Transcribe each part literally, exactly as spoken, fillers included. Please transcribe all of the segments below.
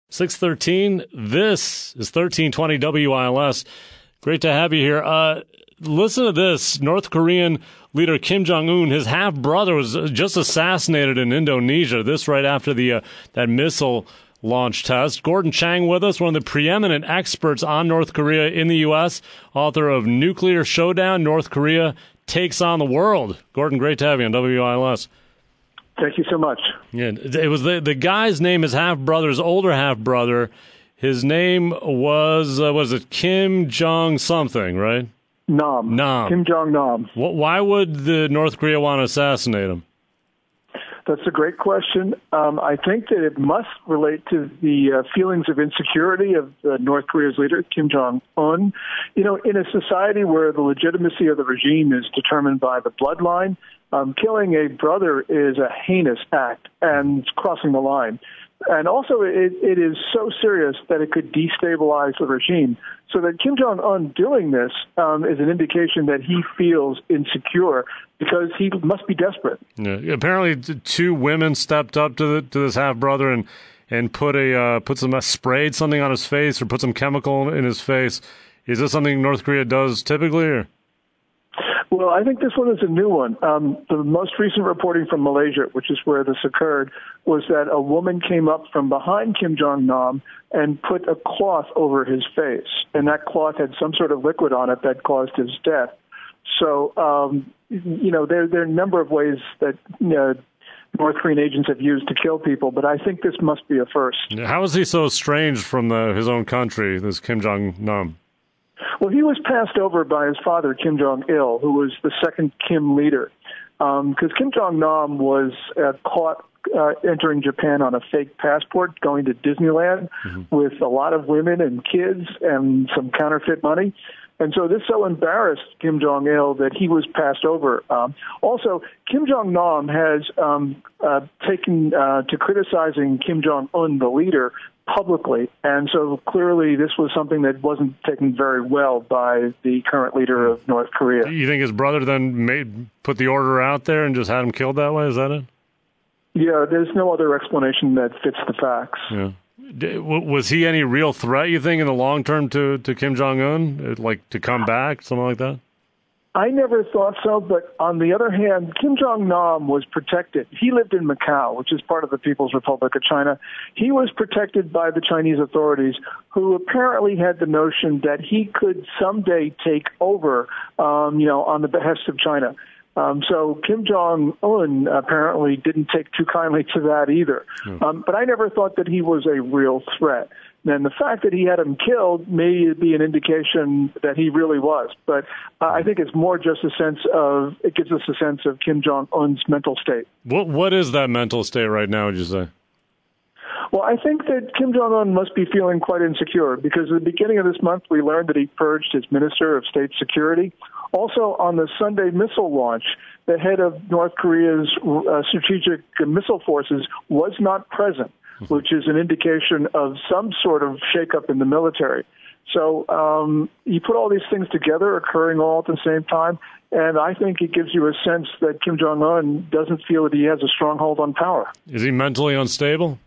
six thirteen. This is thirteen twenty W I L S. Great to have you here. Uh, listen to this. North Korean leader Kim Jong-un, his half-brother, was just assassinated in Indonesia. This right after the uh, that missile launch test. Gordon Chang with us, one of the preeminent experts on North Korea in the U S, author of Nuclear Showdown, North Korea Takes on the World. Gordon, great to have you on W I L S. Thank you so much. Yeah, it was the the guy's name, his half brother's older half brother. His name was uh, was it Kim Jong something, right? Nam. Nam. Kim Jong Nam. Why would the North Korea want to assassinate him? That's a great question. Um, I think that it must relate to the uh, feelings of insecurity of uh, North Korea's leader, Kim Jong-un. You know, in a society where the legitimacy of the regime is determined by the bloodline, um, killing a brother is a heinous act and crossing the line. And also, it, it is so serious that it could destabilize the regime. So that Kim Jong-un doing this um, is an indication that he feels insecure because he must be desperate. Yeah, apparently, two women stepped up to the, to this half brother and and put a uh, put some uh, sprayed something on his face or put some chemical in his face. Is this something North Korea does typically, or? Well, I think this one is a new one. Um, the most recent reporting from Malaysia, which is where this occurred, was that a woman came up from behind Kim Jong-nam and put a cloth over his face, and that cloth had some sort of liquid on it that caused his death. So, um, you know, there, there are a number of ways that you know, North Korean agents have used to kill people, but I think this must be a first. How is he so estranged from the, his own country, this Kim Jong-nam? Well, he was passed over by his father, Kim Jong-il, who was the second Kim leader, because um, Kim Jong-nam was uh, caught uh, entering Japan on a fake passport, going to Disneyland mm-hmm. with a lot of women and kids and some counterfeit money. And so this so embarrassed Kim Jong-il that he was passed over. Um, also, Kim Jong-nam has um, uh, taken uh, to criticizing Kim Jong-un, the leader, publicly. And so clearly this was something that wasn't taken very well by the current leader of North Korea. You think his brother then made put the order out there and just had him killed that way? Is that it? Yeah, there's no other explanation that fits the facts. Yeah. Was he any real threat, you think, in the long term to, to Kim Jong-un, like to come back, something like that? I never thought so, but on the other hand, Kim Jong-nam was protected. He lived in Macau, which is part of the People's Republic of China. He was protected by the Chinese authorities, who apparently had the notion that he could someday take over, um, you know, on the behest of China. Um, so Kim Jong-un apparently didn't take too kindly to that either. Mm. Um, but I never thought that he was a real threat. And the fact that he had him killed may be an indication that he really was. But uh, I think it's more just a sense of, it gives us a sense of Kim Jong-un's mental state. What What is that mental state right now, would you say? Well, I think that Kim Jong-un must be feeling quite insecure because at the beginning of this month, we learned that he purged his Minister of State Security. Also, on the Sunday missile launch, the head of North Korea's uh, strategic missile forces was not present, which is an indication of some sort of shakeup in the military. So um, you put all these things together, occurring all at the same time, and I think it gives you a sense that Kim Jong-un doesn't feel that he has a stronghold on power. Is he mentally unstable?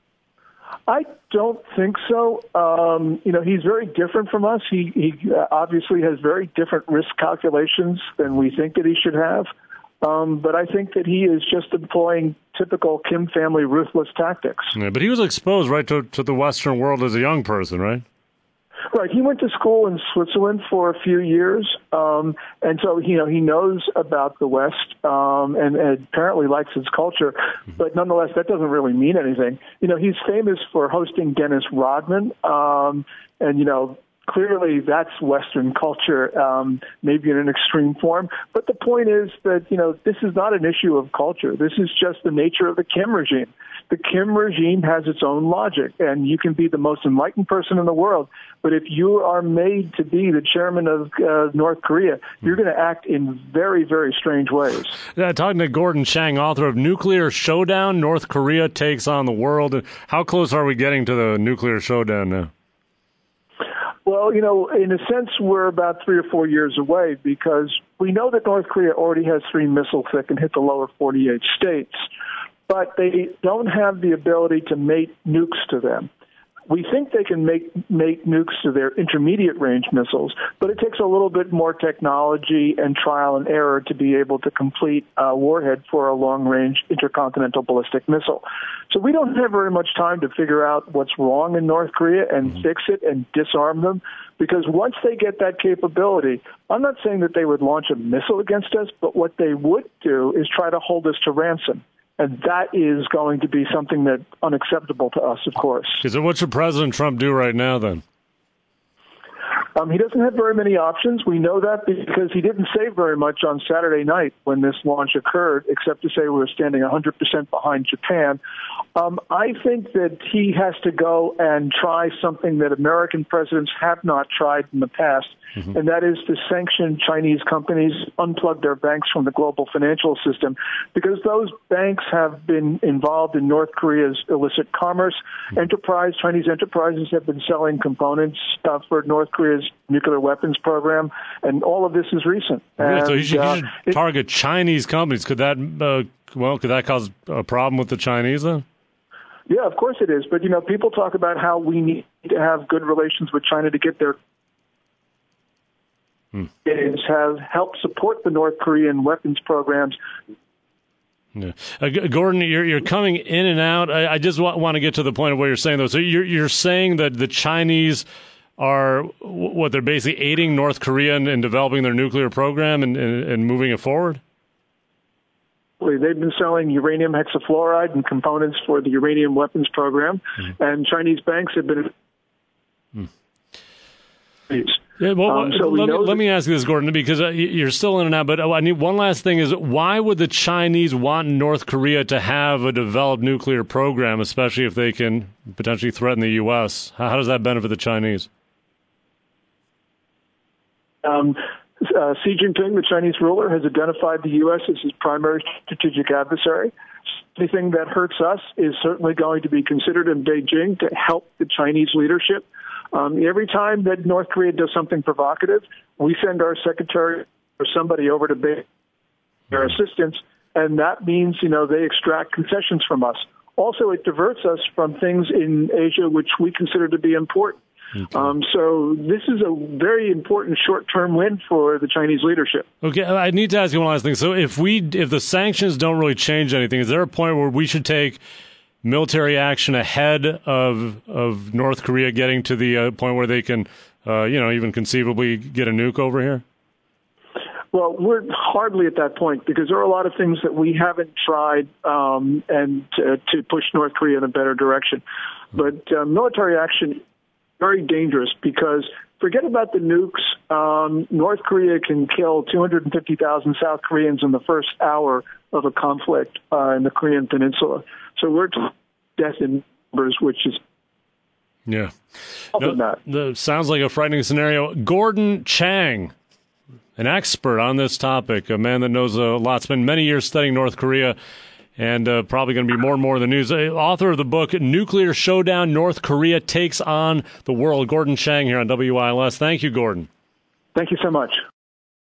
I don't think so. Um, you know, he's very different from us. He, he obviously has very different risk calculations than we think that he should have. Um, but I think that he is just employing typical Kim family ruthless tactics. Yeah, but he was exposed, right, to, to the Western world as a young person, right? Right. He went to school in Switzerland for a few years, um, and so you know he knows about the West um, and, and apparently likes its culture. But nonetheless, that doesn't really mean anything. You know, he's famous for hosting Dennis Rodman, um, and you know. Clearly, that's Western culture, um, maybe in an extreme form. But the point is that, you know, this is not an issue of culture. This is just the nature of the Kim regime. The Kim regime has its own logic, and you can be the most enlightened person in the world. But if you are made to be the chairman of uh, North Korea, you're going to act in very, very strange ways. Yeah, talking to Gordon Chang, author of Nuclear Showdown, North Korea Takes on the World. How close are we getting to the nuclear showdown now? Well, you know, in a sense, we're about three or four years away because we know that North Korea already has three missiles that can hit the lower forty-eight states, but they don't have the ability to mate nukes to them. We think they can make make nukes to their intermediate range missiles, but it takes a little bit more technology and trial and error to be able to complete a warhead for a long range intercontinental ballistic missile. So we don't have very much time to figure out what's wrong in North Korea and mm-hmm. fix it and disarm them, because once they get that capability, I'm not saying that they would launch a missile against us, but what they would do is try to hold us to ransom. And that is going to be something that's unacceptable to us, of course. So what should President Trump do right now, then? Um, he doesn't have very many options. We know that because he didn't say very much on Saturday night when this launch occurred, except to say we were standing one hundred percent behind Japan. Um, I think that he has to go and try something that American presidents have not tried in the past, mm-hmm. and that is to sanction Chinese companies, unplug their banks from the global financial system, because those banks have been involved in North Korea's illicit commerce. Mm-hmm. Enterprise, Chinese enterprises have been selling components uh, for North Korea's nuclear weapons program, and all of this is recent. Really? And, so you should, uh, you should target it, Chinese companies. Could that, uh, well, could that cause a problem with the Chinese then? Yeah, of course it is. But, you know, people talk about how we need to have good relations with China to get their hmm. is have helped support the North Korean weapons programs. Yeah. Uh, Gordon, you're you're coming in and out. I, I just want, want to get to the point of what you're saying, though. So you're you're saying that the Chinese are, what, they're basically aiding North Korea in, in developing their nuclear program and, and, and moving it forward? They've been selling uranium hexafluoride and components for the uranium weapons program, mm-hmm. and Chinese banks have been... Mm. Yeah, well, um, so let, me, let me ask you this, Gordon, because uh, you're still in and out, but I need one last thing is, why would the Chinese want North Korea to have a developed nuclear program, especially if they can potentially threaten the U S? How, how does that benefit the Chinese? Um, uh, Xi Jinping, the Chinese ruler, has identified the U S as his primary strategic adversary. Anything that hurts us is certainly going to be considered in Beijing to help the Chinese leadership. Um, every time that North Korea does something provocative, we send our secretary or somebody over to Beijing for their assistance, and that means, you know, they extract concessions from us. Also, it diverts us from things in Asia which we consider to be important. Okay. Um, so this is a very important short-term win for the Chinese leadership. Okay, I need to ask you one last thing. So if we, if the sanctions don't really change anything, is there a point where we should take military action ahead of of North Korea getting to the uh, point where they can, uh, you know, even conceivably get a nuke over here? Well, we're hardly at that point because there are a lot of things that we haven't tried um, and to, to push North Korea in a better direction. But uh, military action very dangerous because forget about the nukes. Um, North Korea can kill two hundred fifty thousand South Koreans in the first hour of a conflict uh, in the Korean Peninsula. So we're talking death in numbers, which is yeah. No, the, sounds like a frightening scenario. Gordon Chang, an expert on this topic, a man that knows a lot, spent many years studying North Korea, and uh, probably going to be more and more in the news. Uh, author of the book, Nuclear Showdown, North Korea Takes on the World. Gordon Chang here on W I L S. Thank you, Gordon. Thank you so much.